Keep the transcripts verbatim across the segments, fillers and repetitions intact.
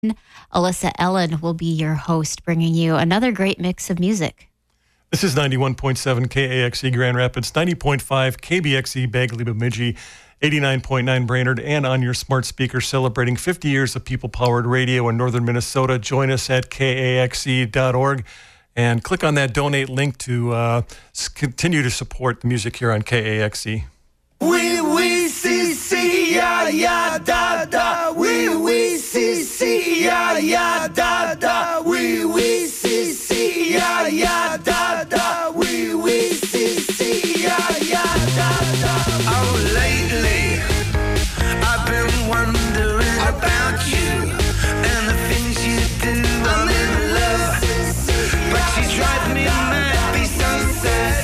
Alyssa Ellen will be your host, bringing you another great mix of music. This is ninety-one point seven K A X E Grand Rapids, ninety point five K B X E Bagley Bemidji, eighty-nine point nine Brainerd, and on your smart speaker, celebrating fifty years of people-powered radio in northern Minnesota. Join us at K A X E dot org and click on that donate link to uh, continue to support the music here on K A X E. Oui, oui, si, si, ya, ya, da, da. Oui, oui, si, si, ya, ya, da, da. Oui, oui, si, si, ya, ya, da, da. Oui, oui, si, si, ya, ya, da, da. Oh, lately, I've been wondering about you and the things you do. I'm in love, but she's driving me mad, be so sad.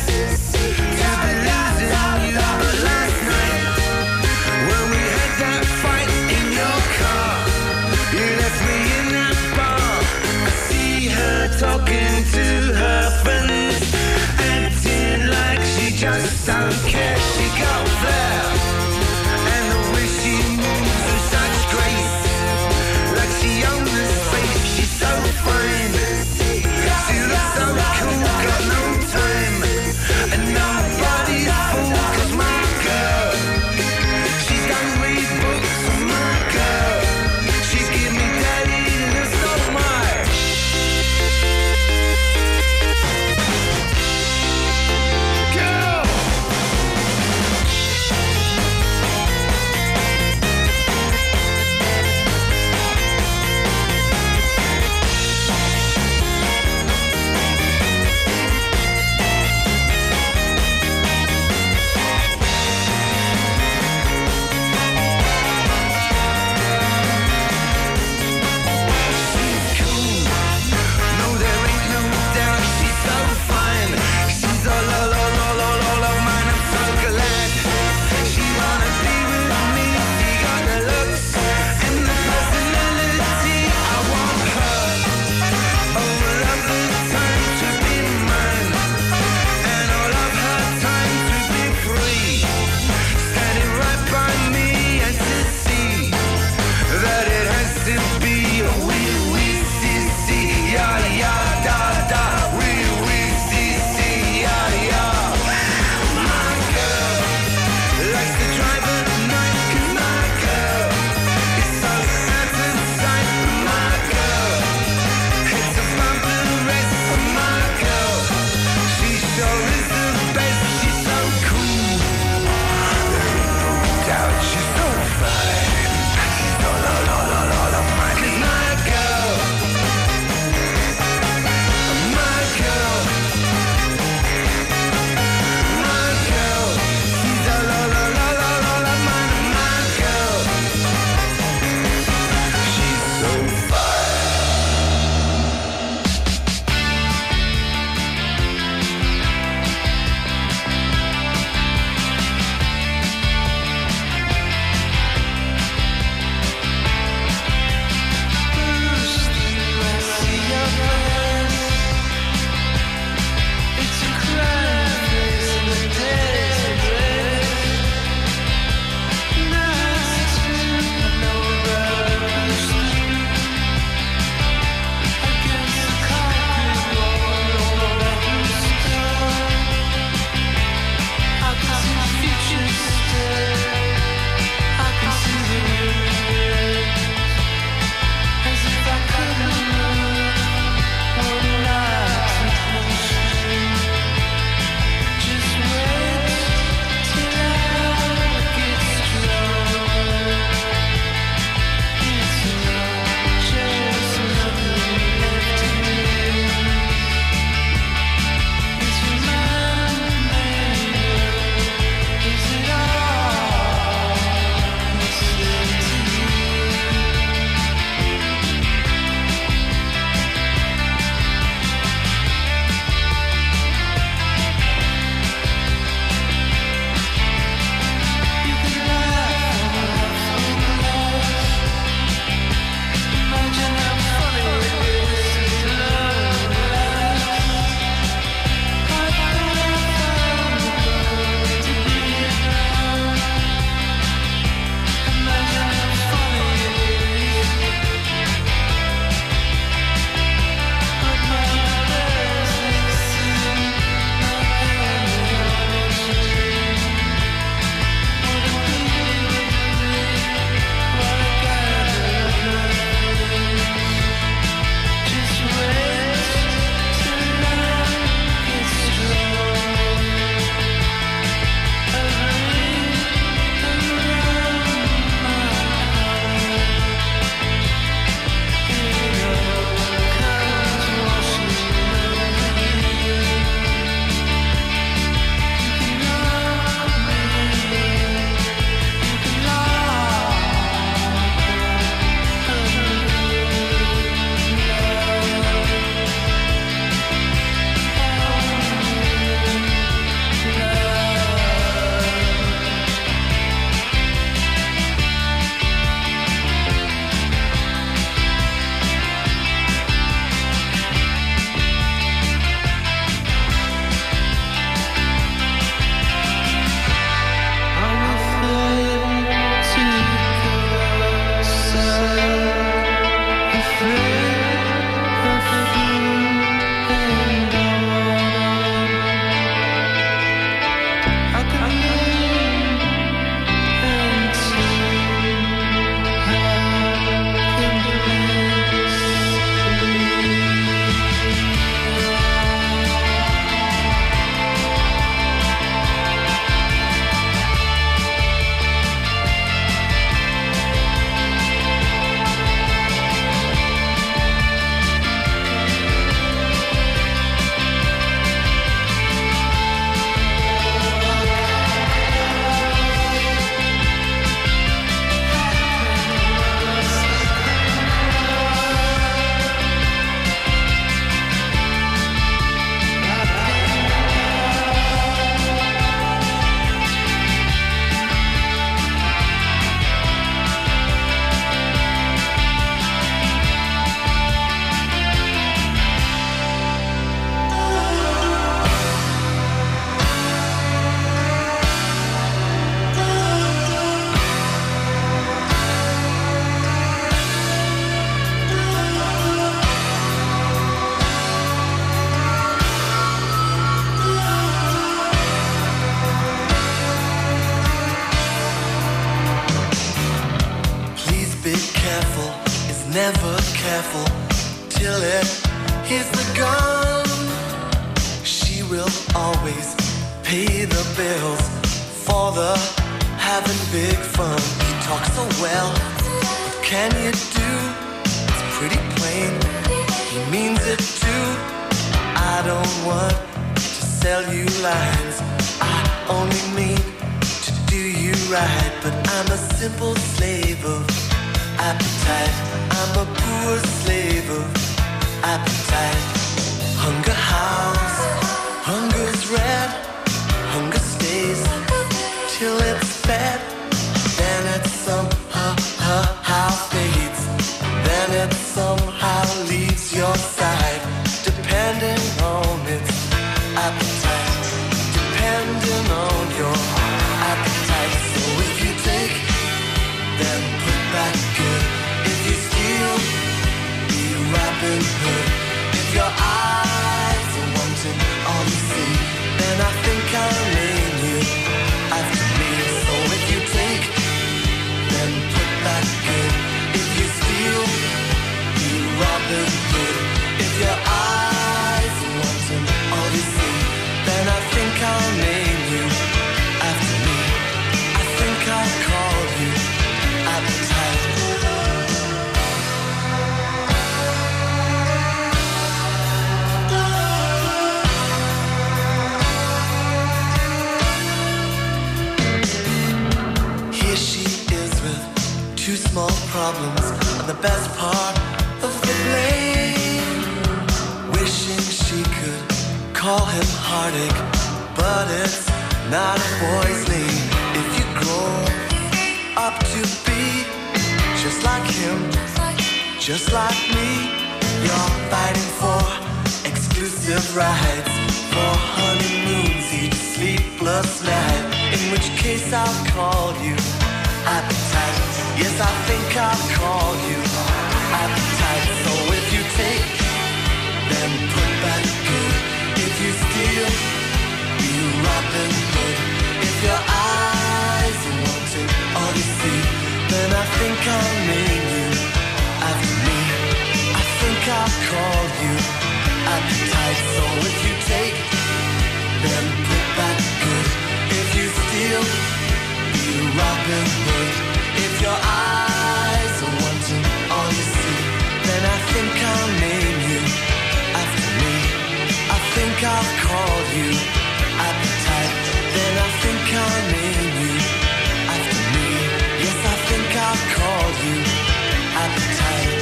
I see careful till it hits the gun. She will always pay the bills for the having big fun. He talks so well, what can you do? It's pretty plain, he means it too. I don't want to sell you lines, I only mean to do you right. But I'm a simple slave of appetite, I'm a poor slave of appetite. Hunger howls, hunger's red, hunger stays till it's fed. Then it somehow how fades, then it somehow leaves your side, depending on its appetite, depending on your appetite. So if you take, then put back good. If you steal, be Robin Hood. If your eyes are wanting all you see, then I think I'll name you after me. So if you take, then put back good. If you steal, be Robin Hood. If your eyes are wanting all you see, then I think I'll name you after me. I think I'll call you appetite. Here she is with two small problems and the best part of the blame. Wishing she could call him heartache, but it's not a boy's name. If you grow up to be just like him, just like me, you're fighting for exclusive rights, for honeymoons each sleepless night. In which case I'll call you appetite. Yes, I think I'll call you appetite. So if you take, then put back good. If you steal, be Robin Hood. If your eyes are wanting all you see, then I think I'll name you after me. I think I'll call you appetite. So if you take, then put back good. If you steal, be Robin Hood. If your eyes are wanting all you see, then I think I'll name you after me. I think I'll call you appetite. Then I think I'll name you after me. Yes, I think I'll call you appetite.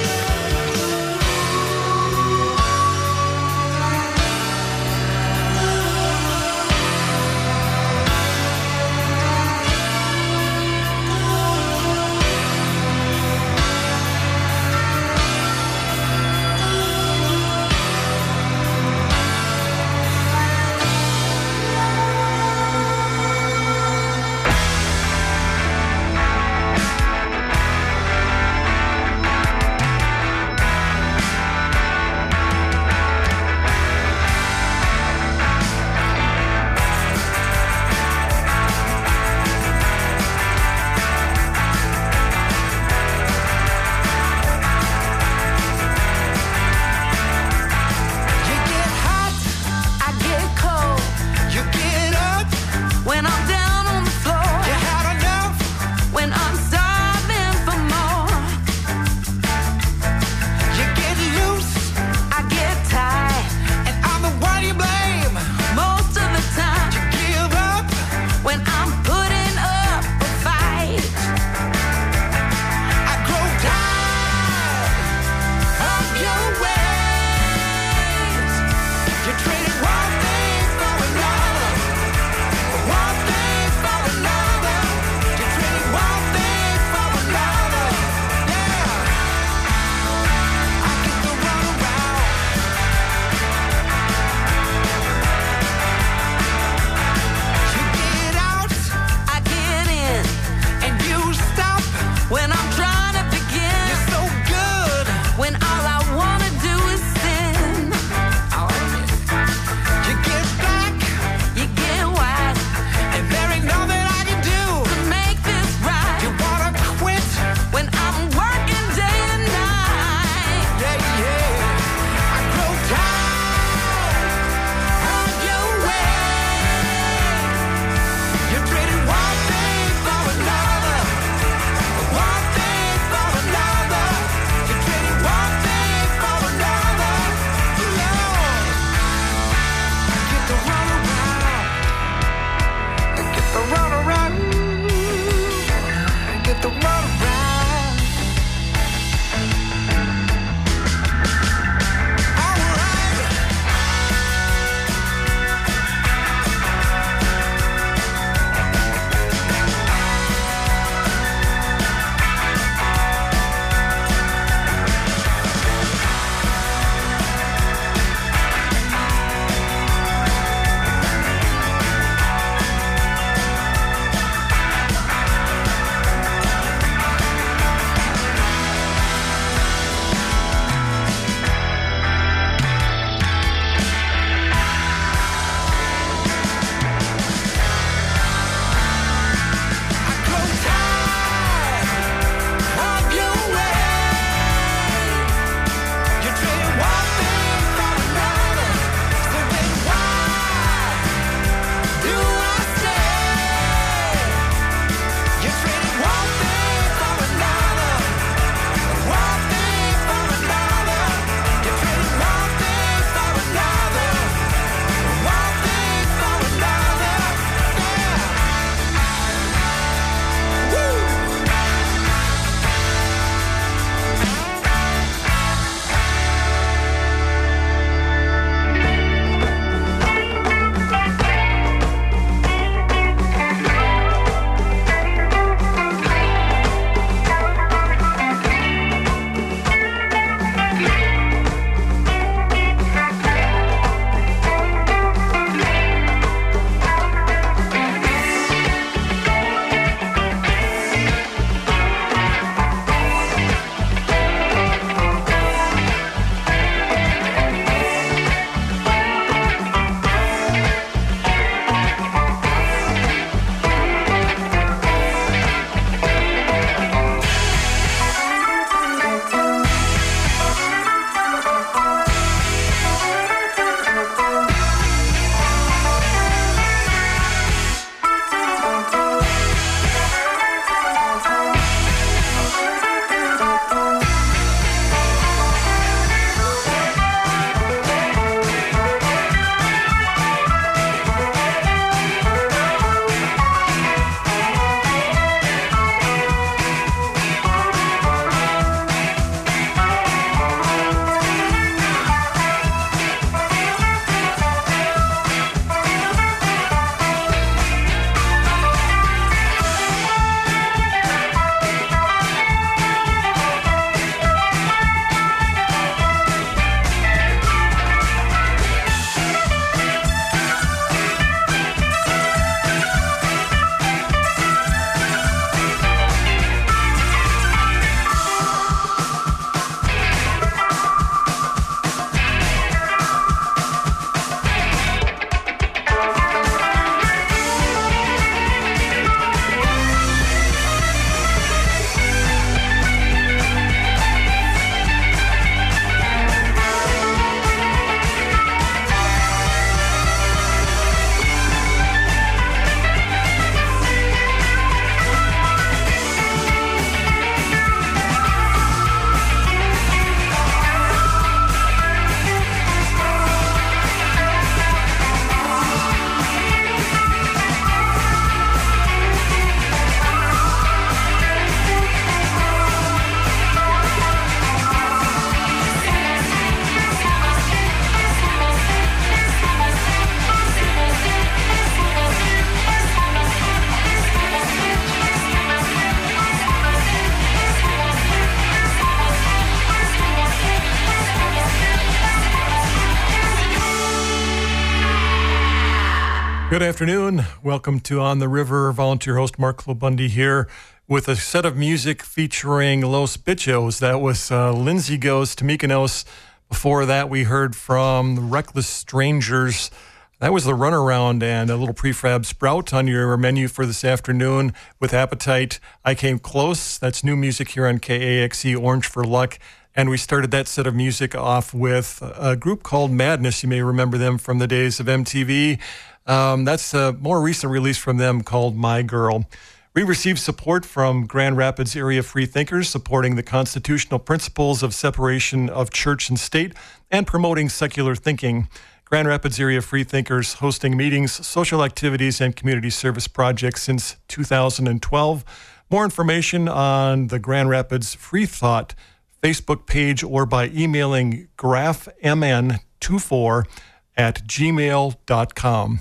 Good afternoon. Welcome to On the River. Volunteer host Mark Klobundy here with a set of music featuring Los Bichos. That was uh, Lindsay Goes to Mykonos. Before that, we heard from the Reckless Strangers. That was the Runaround and a little prefab Sprout on your menu for this afternoon with Appetite. I Came Close. That's new music here on K A X E, Orange for Luck. And we started that set of music off with a group called Madness. You may remember them from the days of M T V. Um, that's a more recent release from them called My Girl. We received support from Grand Rapids area free thinkers supporting the constitutional principles of separation of church and state and promoting secular thinking. Grand Rapids area free thinkers hosting meetings, social activities, and community service projects since two thousand twelve. More information on the Grand Rapids Free Thought Facebook page or by emailing graph m n twenty-four at gmail dot com.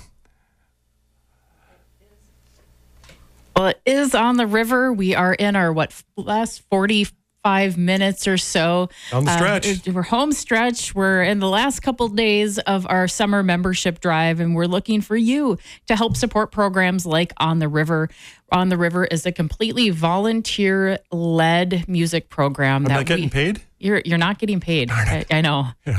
Well, it is On the River. We are in our, what, last forty-five minutes or so. On the stretch. Uh, we're home stretch. We're in the last couple days of our summer membership drive, and we're looking for you to help support programs like On the River. On the River is a completely volunteer-led music program. I'm that not getting we, paid? You're you're not getting paid. I, I know. Yeah.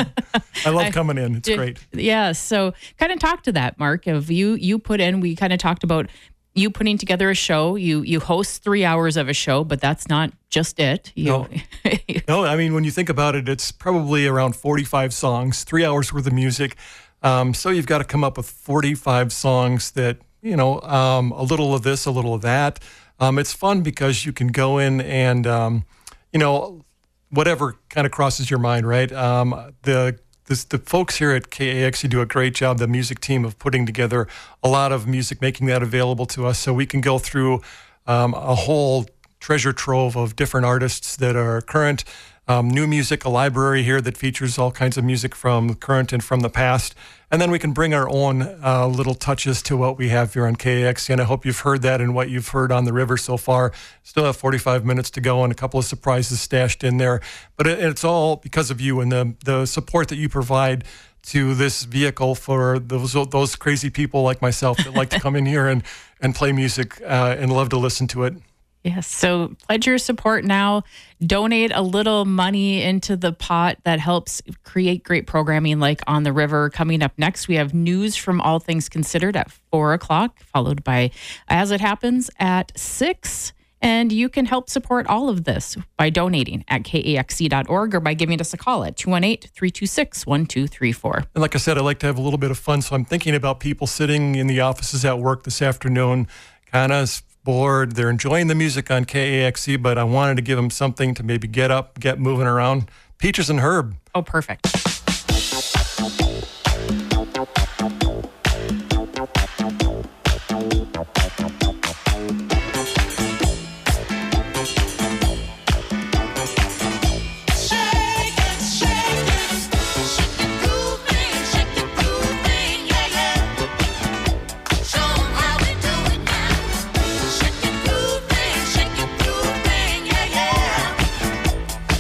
I love coming in. It's I, great. Yeah. So kind of talk to that, Mark. If you you put in, we kind of talked about you putting together a show. You you host three hours of a show, but that's not just it. You, no. no, I mean, when you think about it, it's probably around forty-five songs, three hours worth of music. Um, so you've got to come up with forty-five songs that, you know, um, a little of this, a little of that. Um, it's fun because you can go in and, um, you know, whatever kind of crosses your mind, right? Um, the this, the folks here at K A X E do a great job, the music team, of putting together a lot of music, making that available to us so we can go through um, a whole treasure trove of different artists that are current, um, new music, a library here that features all kinds of music from the current and from the past. And then we can bring our own uh, little touches to what we have here on K A X E. And I hope you've heard that and what you've heard on the river so far. Still have forty-five minutes to go and a couple of surprises stashed in there. But it, it's all because of you and the, the support that you provide to this vehicle for those those crazy people like myself that like to come in here and, and play music uh, and love to listen to it. Yes. So pledge your support now. Donate a little money into the pot that helps create great programming like On the River. Coming up next, we have news from All Things Considered at four o'clock, followed by As It Happens at six. And you can help support all of this by donating at K A X E dot org or by giving us a call at two one eight, three two six, one two three four. And like I said, I like to have a little bit of fun. So I'm thinking about people sitting in the offices at work this afternoon, kind of bored. They're enjoying the music on K A X E, but I wanted to give them something to maybe get up, get moving around. Peaches and Herb. Oh, perfect.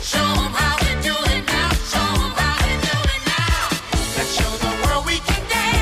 Show 'em how we do it now. Let's show the world we can dance.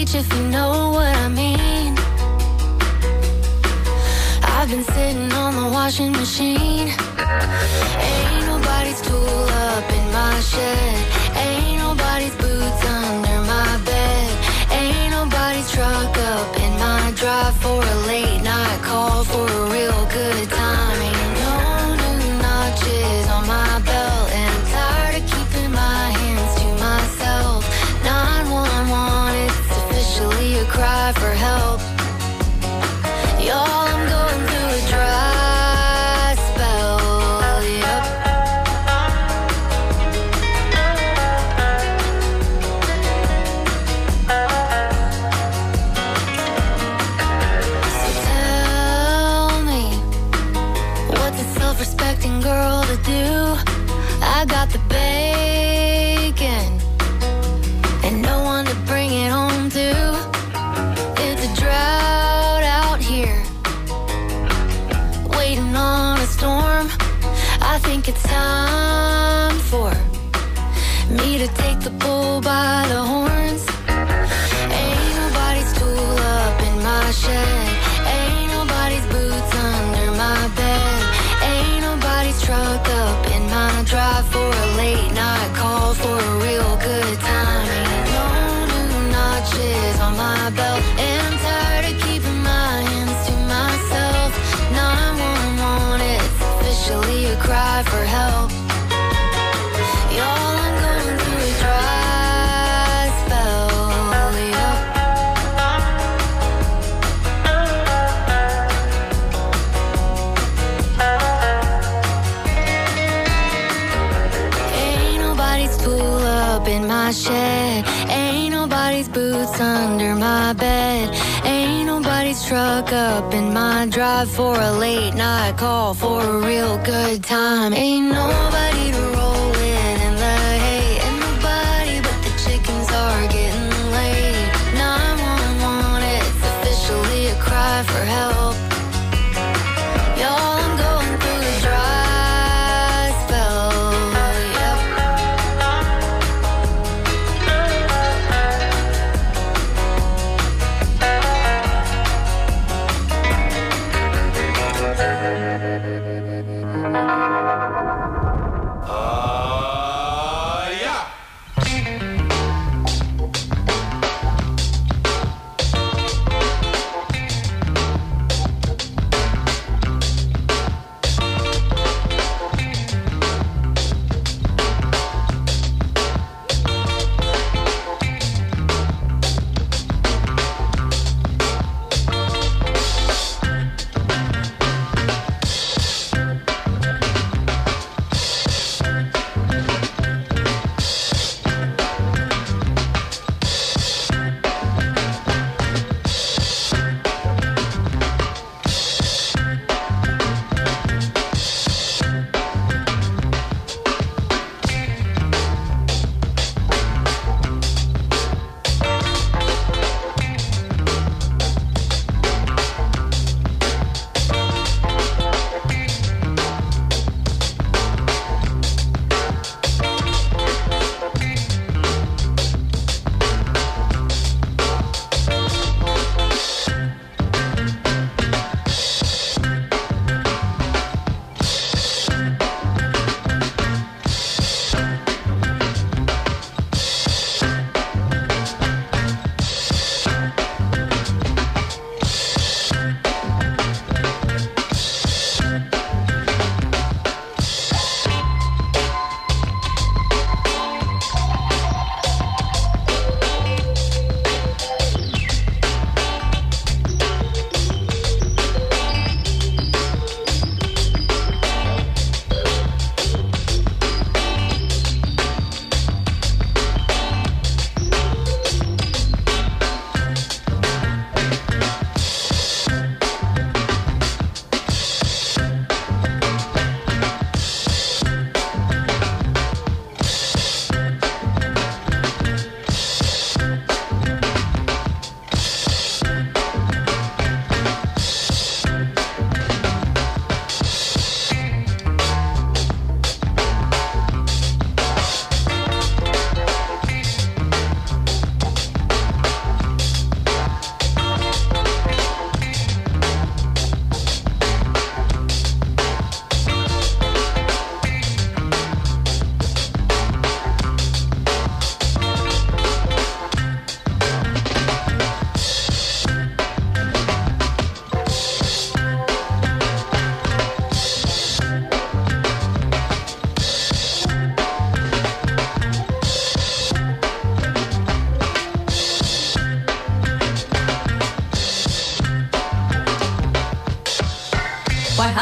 reach if you know what I mean. I've been sitting on the washing machine. Ain't nobody's tool up in my shed. Ain't nobody's boots under my bed. Ain't nobody's truck up in my drive for a late night call for a real good time. Ain't no new notches on my belt, and I'm tired of keeping my hands to myself. nine one one, it's officially a cry for help. Y'all, I'm going through a dry spell, yep. So tell me, what's a self-respecting girl to do? I got the bacon and no one to bring it home to. It's a drought out here, waiting on a storm. I think it's time for me to take the bull by the horns. Ain't nobody's tool up in my shed. Ain't nobody's boots under my bed. Ain't nobody's truck up in my drive for a late night call for a real good time. Ain't no new notches on my belt, and I'm tired of keeping my hands to myself. nine one one, it's officially a cry for help. Y'all, I'm going through a dry spell, yep. Ain't nobody's tool up in my shed. Ain't nobody's boots under my bed. Ain't nobody's truck up in my drive for a late night call for a real good time. Ain't nobody to roll with in the hay. Ain't nobody but the chickens are getting laid. nine one one, it's officially a cry for help. Y'all, I'm going through a dry spell, yep.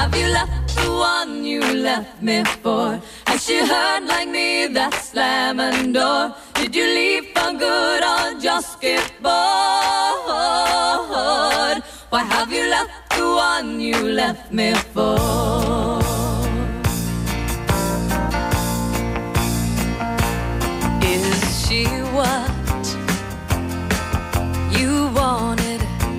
have you left the one you left me for? Has she heard like me that slamming door? Did you leave for good or just get bored? Why have you left the one you left me for? Is she what you wanted?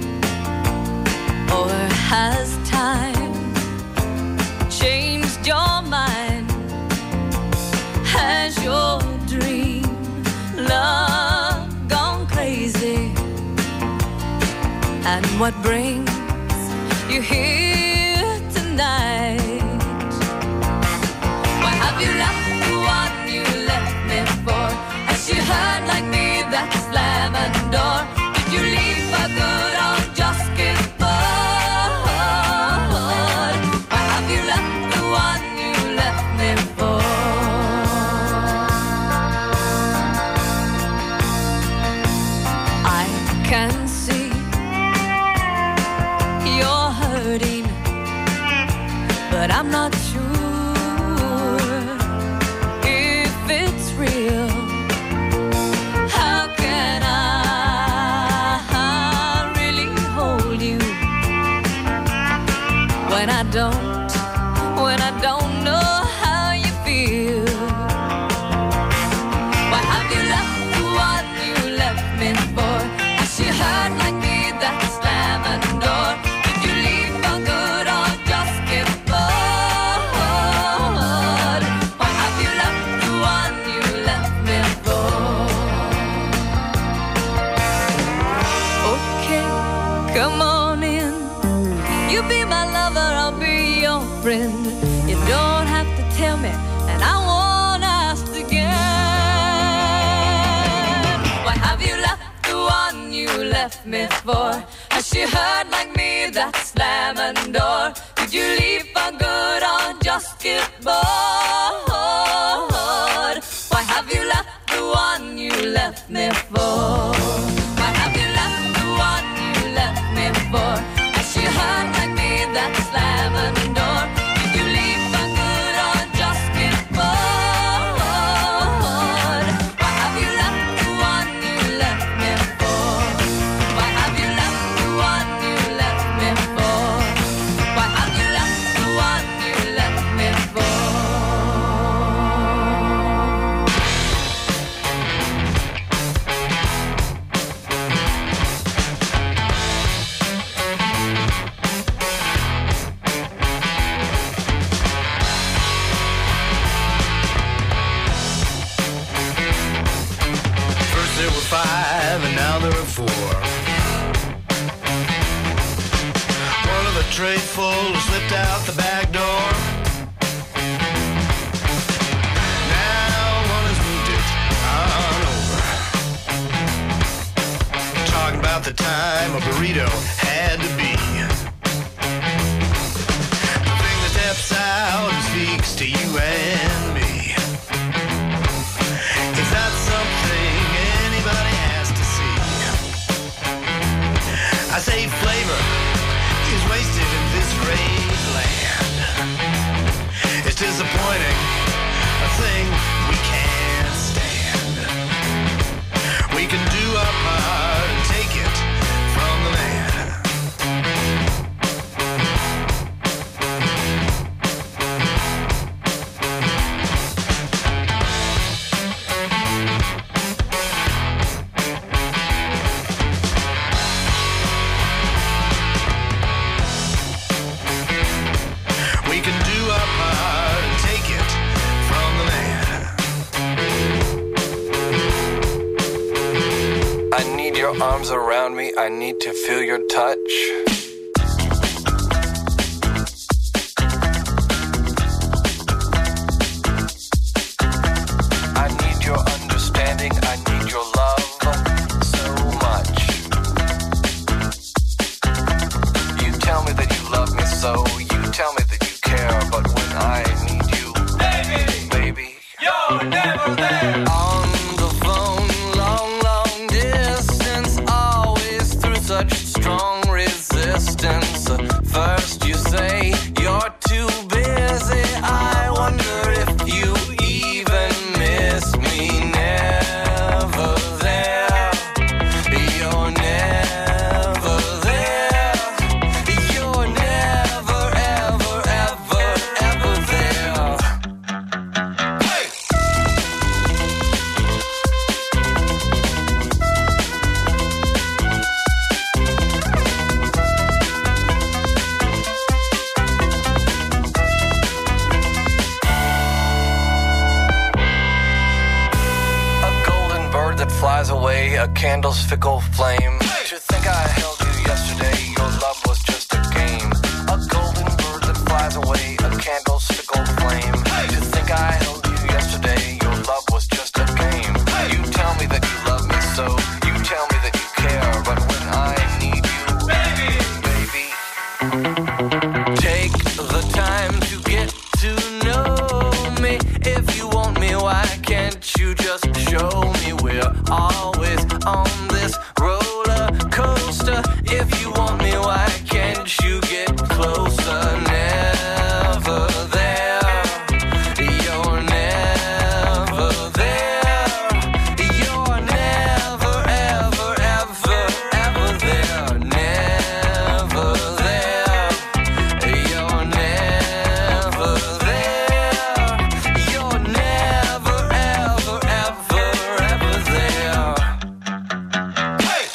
Or has time changed your mind? Has your dream love gone crazy? And what brings you here tonight? Why have you left the one you left me for? Has she heard like me that slamming door? Did you leave for good or just get bored? Why have you left the one you left me for? I can see you're hurting, but I'm not sure if it's real. How can I really hold you when I don't, when I don't know how you feel? Why have you left the one you left me for? Has she heard like me that slamming door? Did you leave for good or just get bored? Why have you left the one you left me for? Okay, come on in. You be my lover, I'll be your friend. You don't have to tell me, and I won't ask again. Why have you left the one you left me for? Has she heard like me that slamming door? Did you leave for good or just get bored? Why have you left the one you left me for? Why have you left the one you left me for? Has she heard like me that slamming door? Did you leave for good or just get bored? Why have you left the one you left me for? Why have you left the one you left me for? Why have you left the one you left me for? First there were five and now there are four. One of the tray full slipped out the back door. Now one has moved it on over. Talking about the time a burrito had to be. The thing that steps out and speaks to you and me. Is that something anybody has to see? I say flavor is wasted in this great land. It's disappointing, a thing we can't stand. We can do our part and take it from the man. We can do our part and take it from the man. I need your arms around me. I need to feel your touch. I need your understanding. I need your love so much. You tell me that you love me so. You tell me that you care. But when I need you, baby, baby, you're never there. On the phone, long, long distance, always through such strong resistance. First you say you're bird that flies away, a candle's fickle flame. To think I held you yesterday, your love was just a game. A golden bird that flies away, a candle's fickle flame. To think I held you yesterday, your love was just a game. You tell me that you love me so, you tell me that you care, but when I need you, baby, baby, take the time to get to know me. If you want me, why can't you just show me? We're always on this roller coaster. If you want me, why can't you get closer? Never there. You're never there. You're never, ever, ever, ever there. Never there. You're never there. You're never, ever, ever, ever there. Hey!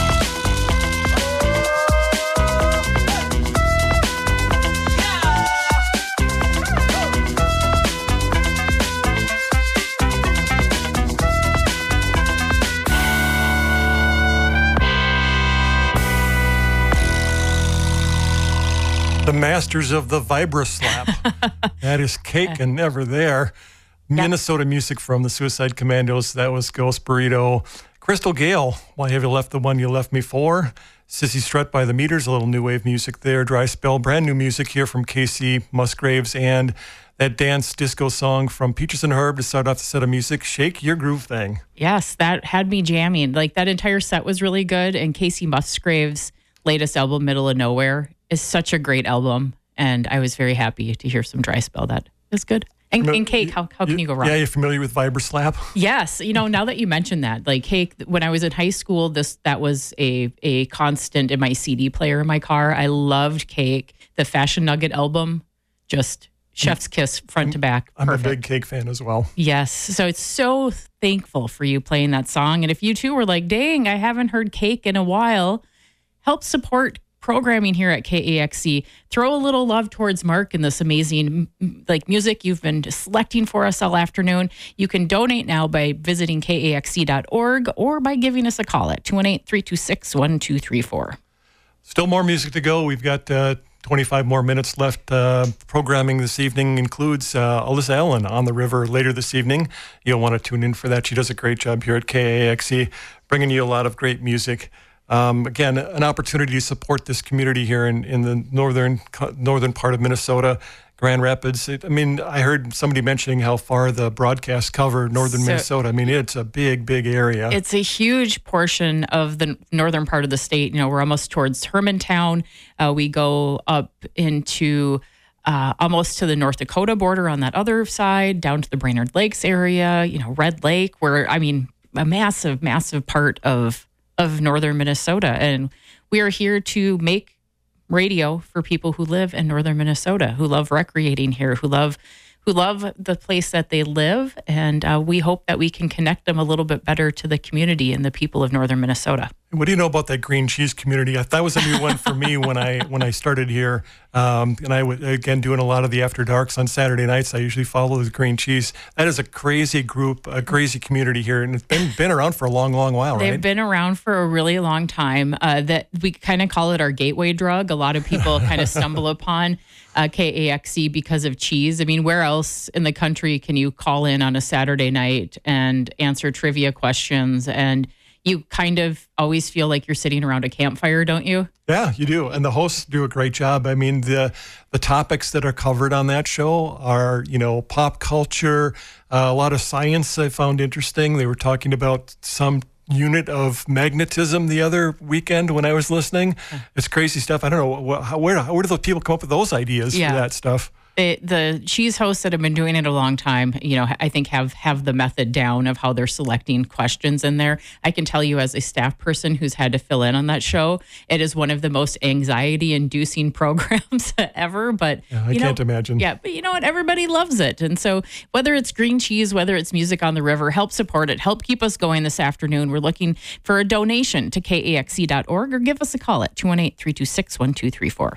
The masters of the Vibra Slap. That is Cake and Never There. Minnesota music from the Suicide Commandos. That was Ghost Burrito. Crystal Gale, Why Have You Left the One You Left Me For? Sissy Strut by the Meters, a little new wave music there. Dry Spell, brand new music here from Casey Musgraves. And that dance disco song from Peaches and Herb to start off the set of music, Shake Your Groove Thing. Yes, that had me jamming. Like, that entire set was really good. And Casey Musgraves' latest album, Middle of Nowhere, is such a great album. And I was very happy to hear some Dry Spell. That is good. And, and Cake, how, how can you go wrong? Yeah, you're familiar with Vibra Slap? Yes. You know, now that you mentioned that, like Cake, when I was in high school, this that was a a constant in my C D player in my car. I loved Cake. The Fashion Nugget album, just chef's kiss front to back. I'm Perfect. a big Cake fan as well. Yes. So it's so thankful for you playing that song. And if you too were like, dang, I haven't heard Cake in a while, help support programming here at K A X C. Throw a little love towards Mark and this amazing like music you've been selecting for us all afternoon. You can donate now by visiting K A X C dot org or by giving us a call at two one eight, three two six, one two three four. Still more music to go. We've got uh, twenty-five more minutes left. Uh, programming this evening includes uh, Alyssa Allen on the river later this evening. You'll want to tune in for that. She does a great job here at K A X C, bringing you a lot of great music. Um, again, an opportunity to support this community here in, in the northern northern part of Minnesota, Grand Rapids. It, I mean, I heard somebody mentioning how far the broadcasts cover northern So- Minnesota. I mean, it's a big, big area. It's a huge portion of the northern part of the state. You know, we're almost towards Hermantown. Uh, we go up into uh, almost to the North Dakota border on that other side, down to the Brainerd Lakes area, you know, Red Lake, where, I mean, a massive, massive part of of northern Minnesota. And we are here to make radio for people who live in northern Minnesota, who love recreating here, who love who love the place that they live. And uh, we hope that we can connect them a little bit better to the community and the people of northern Minnesota. What do you know about that green cheese community? That was a new one for me when I when I started here. Um, and I was, again, doing a lot of the after darks on Saturday nights. I usually follow the green cheese. That is a crazy group, a crazy community here. And it's been been around for a long, long while, They've right? been around for a really long time. Uh, that we kind of call it our gateway drug. A lot of people kind of stumble upon uh, K A X C because of cheese. I mean, where else in the country can you call in on a Saturday night and answer trivia questions? And you kind of always feel like you're sitting around a campfire, don't you? Yeah, you do. And the hosts do a great job. I mean, the the topics that are covered on that show are, you know, pop culture, uh, a lot of science I found interesting. They were talking about some unit of magnetism the other weekend when I was listening. It's crazy stuff. I don't know, wh- how, where, where do those people come up with those ideas Yeah. for that stuff? It, the cheese hosts that have been doing it a long time, you know, I think have have the method down of how they're selecting questions in there. I can tell you as a staff person who's had to fill in on that show, it is one of the most anxiety-inducing programs ever. But Yeah, I you know, can't imagine. Yeah, but you know what? Everybody loves it. And so whether it's green cheese, whether it's music on the river, help support it. Help keep us going this afternoon. We're looking for a donation to K A X C dot org or give us a call at two one eight, three two six, one two three four.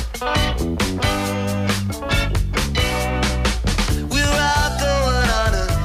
We're all going on a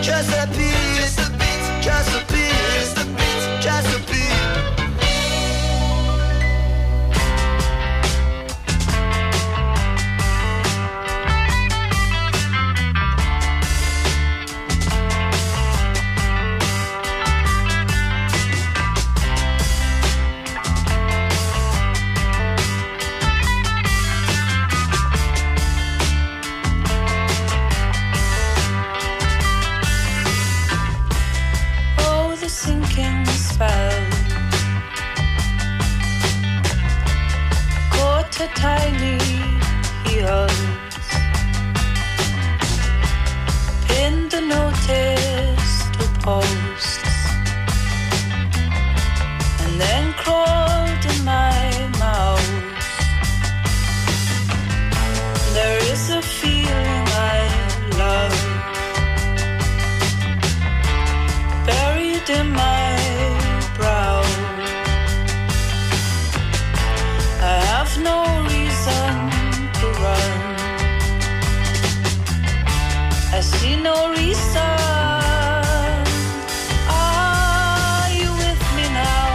Just a beat, just a beat, just a beat, just a beat, just a beat. Tiny heels, pinned the notice to posts, and then crawled in my mouth. There is a feeling I love, buried in my brow. I have no reason to run. I see no reason. Are you with me now?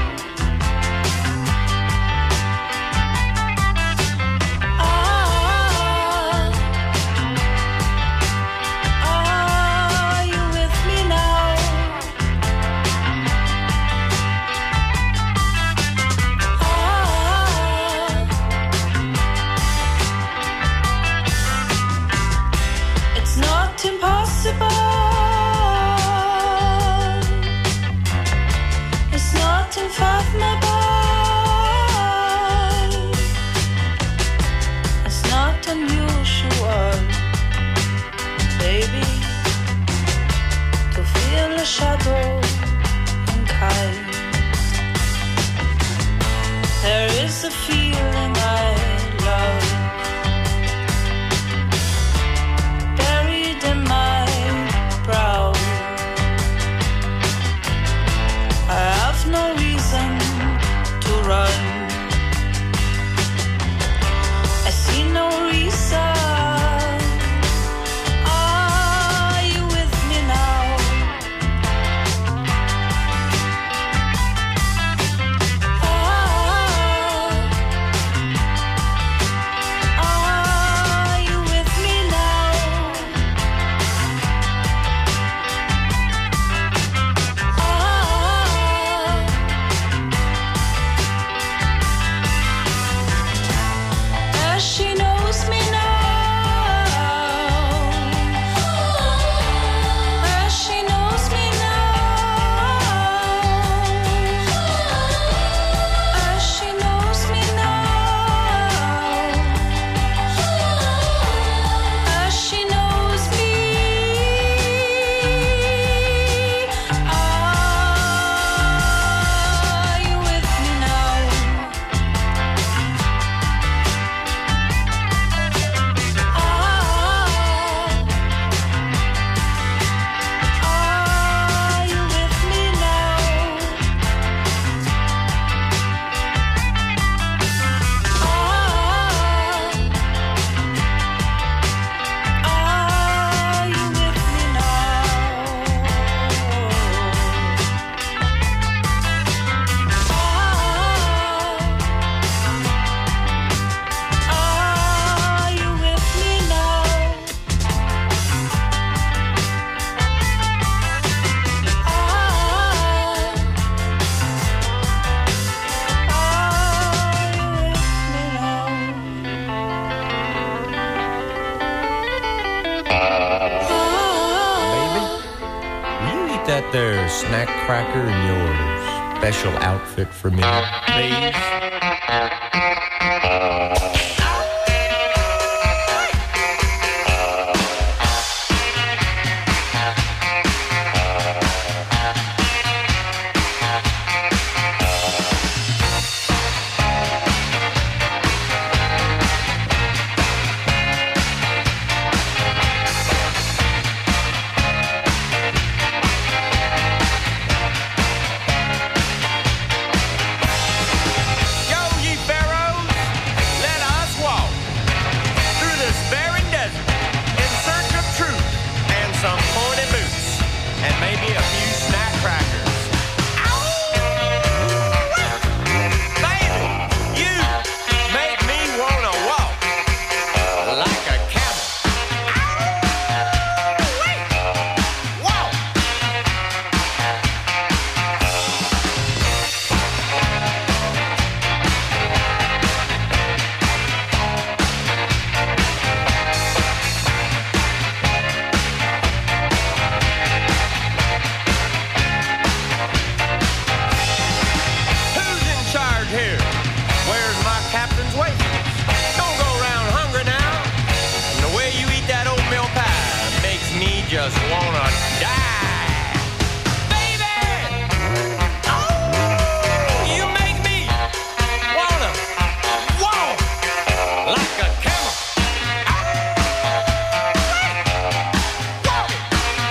Ah, are you with me now? Impossible. It's not unfathomable. It's not unusual, baby, to feel a shadow and kind. There is a feeling I love, in my brow. I have no reason to run. I see no reason. Are you with me now? Ah, are you with me now? She knows me now. As she knows me now. As she knows me now. As she knows me. Are you with me now? That there snack cracker in your special outfit for me, please? Yo, ye pharaohs, let maybe a few snack crackers. Baby, you make me wanna walk like a camel. Walk. Who's in charge here? Where's my captain's wages? Don't go around hungry now. And the way you eat that oatmeal pie makes me just wanna die. Baby! Oh! You make me wanna walk like a camel. Walk it.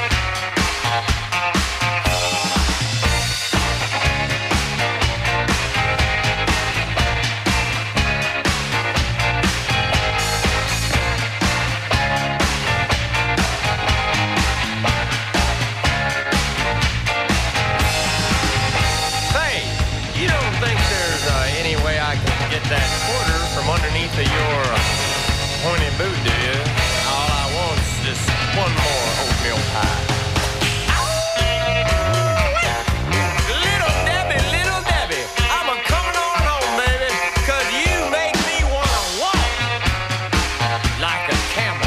Say, you don't think there's uh, any way I can get that quarter from underneath of your uh, pointy boot, do you? All I want's just one more oatmeal pie. Little Debbie, little Debbie, I'm a coming on home, baby, 'cause you make me wanna walk like a camel.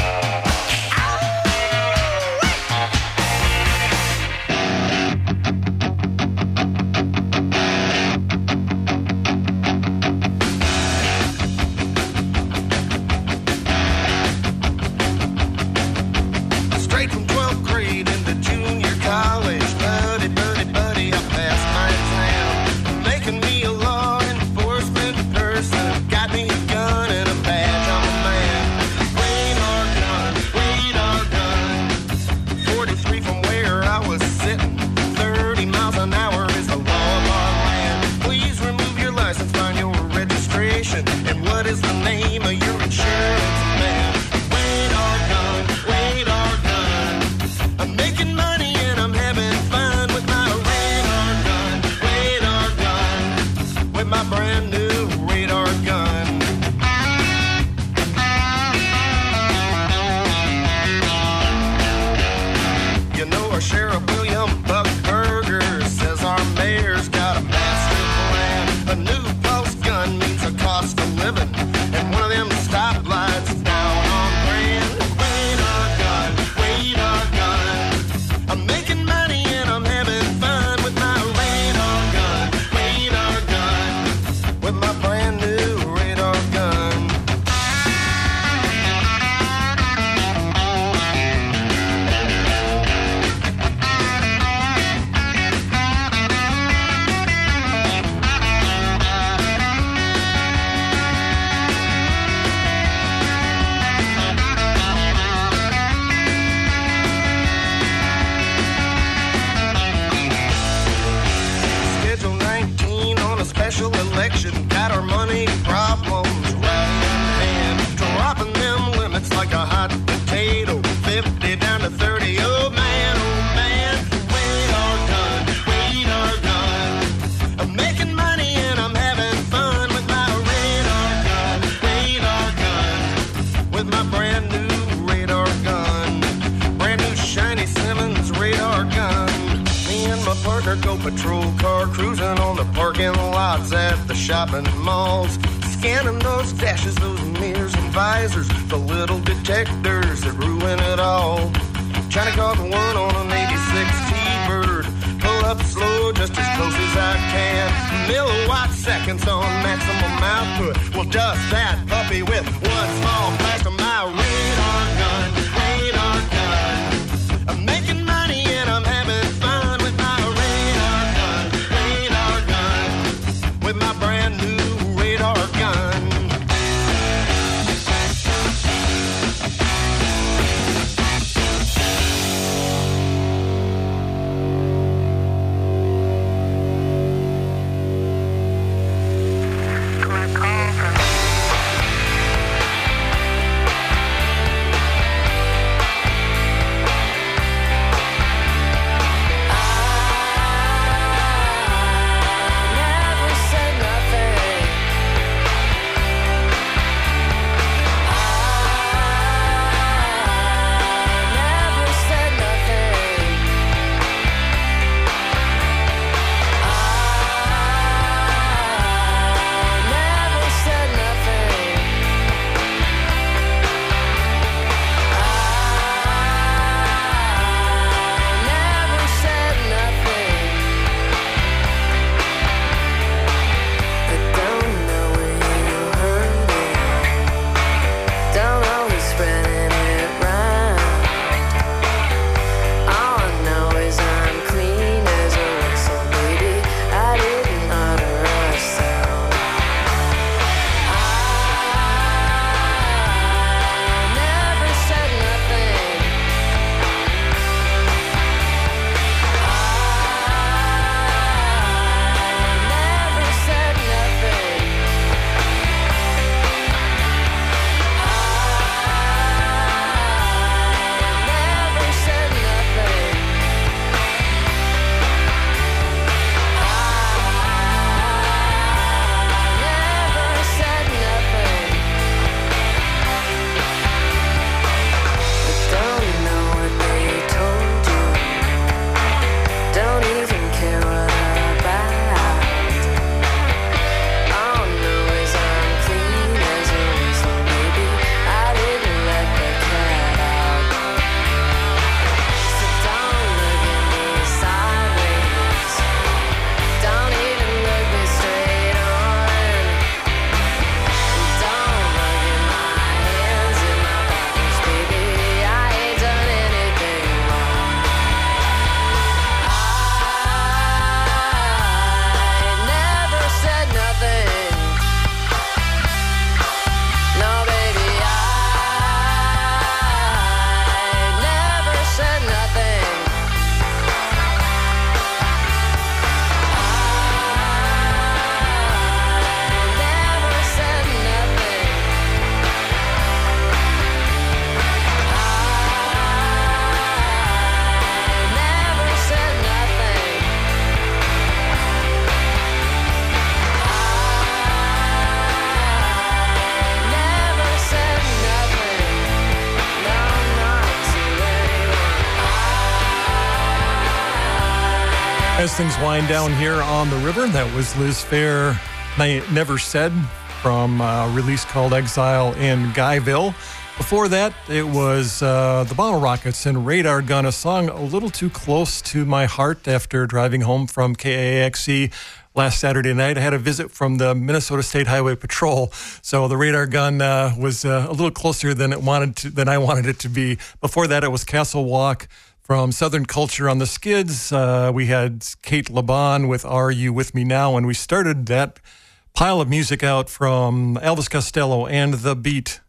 Straight from twelfth grade into junior college. Buddy, buddy, buddy, I passed my exam. Making me a law enforcement person. Got me a gun and a badge, I'm a man. Radar gun, radar gun. forty-three from where I was sitting. thirty miles an hour is the law of our land. Please remove your license, find your registration. And what is the name of your insurance man? Radar gun, radar gun. I'm making money and I'm having fun with my radar gun, radar gun. With my brand new radar gun. You know our Sheriff William Buckberger says our mayor's got a master plan. A new post gun means a cost of living, and one of them stoplights is down on brand. Radar gun, radar gun. I'm making money and I'm having fun with my radar gun, radar gun. With my brand new radar gun. Schedule nineteen on a special election. Got our money problems right in hand. Dropping them limits like a hot potato. fifty down to thirty. Oh man, oh man. Radar gun, radar gun. I'm making money and I'm having fun with my radar gun, radar gun. With my brand new radar gun. Brand new shiny Simmons radar gun. Me and my partner go patrol car cruising on the parking lots at the shopping malls. Scanning those dashes, those mirrors and visors. The little detectors that ruin it all. Trying to call the one on an eighty-six T-Bird. Pull up slow just as close as I can. Milliwatt seconds on maximum output. We'll dust that puppy with one small blast of my radar gun, radar gun. I'm making money and I'm having fun with my radar gun, radar gun. With my brand new radar gun. As things wind down here on the river, that was Liz Phair, I Never Said, from a release called Exile in Guyville. Before that, it was uh, the Bottle Rockets and Radar Gun, a song a little too close to my heart after driving home from K A X E last Saturday night. I had a visit from the Minnesota State Highway Patrol, so the Radar Gun uh, was uh, a little closer than it wanted to, than I wanted it to be. Before that, it was Castle Walk from Southern Culture on the Skids. Uh, we had Kate Laban with Are You With Me Now? And we started that pile of music out from Elvis Costello and The Beat.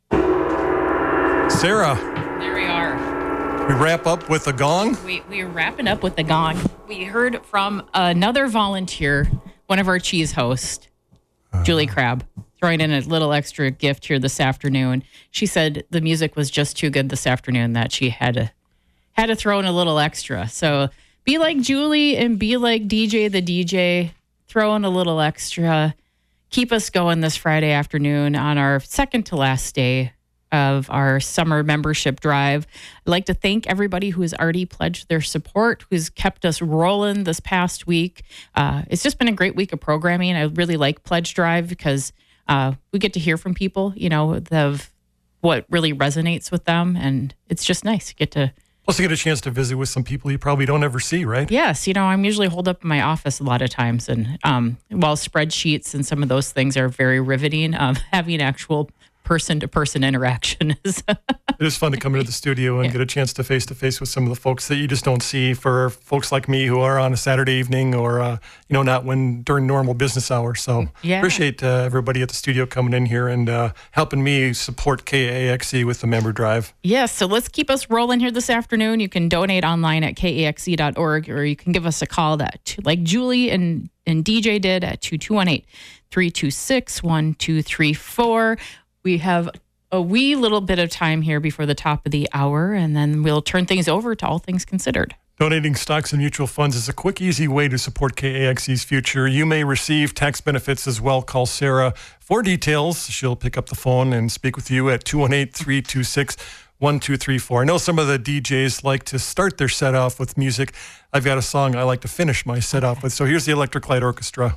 Sarah. There we are. We wrap up with a gong. We, we're wrapping up with the gong. We heard from another volunteer, one of our cheese hosts, uh, Julie Crabb, throwing in a little extra gift here this afternoon. She said the music was just too good this afternoon that she had to had to throw in a little extra. So be like Julie and be like D J the D J. Throw in a little extra. Keep us going this Friday afternoon on our second to last day of our summer membership drive. I'd like to thank everybody who has already pledged their support, who's kept us rolling this past week. Uh, it's just been a great week of programming. I really like Pledge Drive because uh, we get to hear from people, you know, of what really resonates with them. And it's just nice to get to Plus, you get a chance to visit with some people you probably don't ever see, right? Yes. You know, I'm usually holed up in my office a lot of times. And um, while spreadsheets and some of those things are very riveting, um, having actual person-to-person interaction is... It is fun to come into the studio and yeah. get a chance to face-to-face with some of the folks that you just don't see for folks like me who are on a Saturday evening or, uh, you know, not when during normal business hours. So yeah. appreciate uh, everybody at the studio coming in here and uh, helping me support K A X E with the member drive. Yes, yeah, so let's keep us rolling here this afternoon. You can donate online at K A X E dot org or you can give us a call that, like Julie and, and D J did, at two two one eight, three two six, one two three four. We have a wee little bit of time here before the top of the hour, and then we'll turn things over to All Things Considered. Donating stocks and mutual funds is a quick, easy way to support K A X E's future. You may receive tax benefits as well. Call Sarah for details. She'll pick up the phone and speak with you at two one eight, three two six, one two three four. I know some of the D Js like to start their set off with music. I've got a song I like to finish my set off with. So here's the Electric Light Orchestra.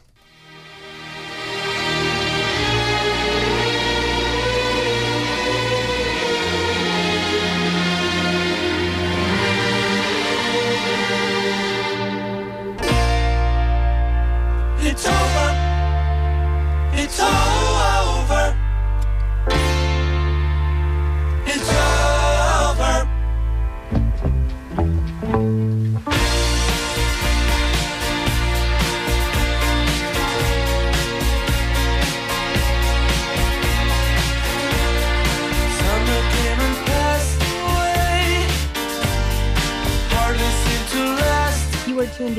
It's over. It's over. It's over. Summer came and passed away. Hardly seemed to last. You are tuned